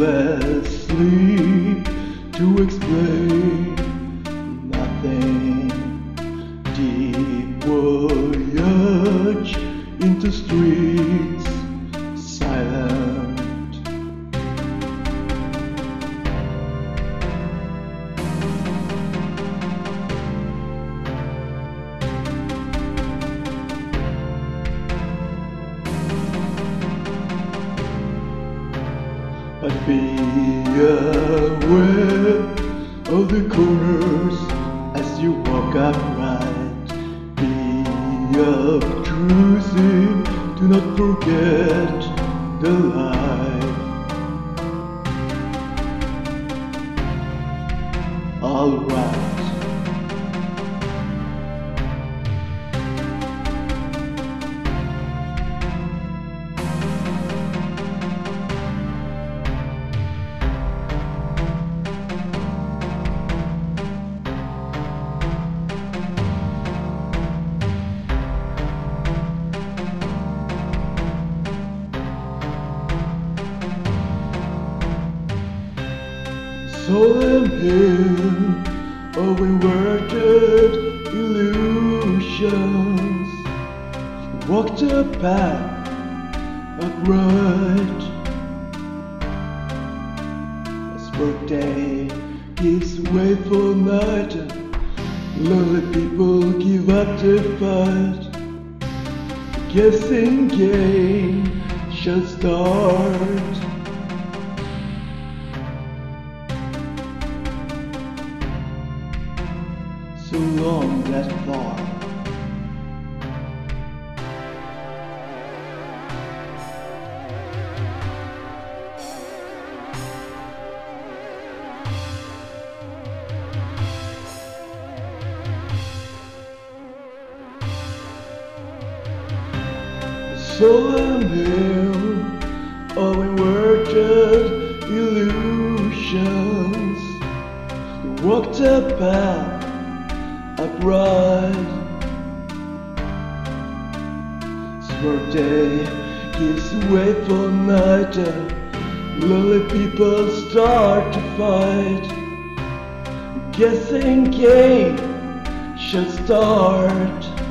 endless sleep to explain nothing. Deep voyage into streets silent. But be aware of the corners as you walk upright. Be obtrusive, do not forget the light. Alright. Solemn hymn of inverted illusions. Walk the path upright. As workday gives way for night, lonely people give up their fight. The guessing game shall start. So long that far. Solemn hymn of inverted illusions. You walk the path upright. Workday gives way for night, lonely people start to fight. Guessing game shall start.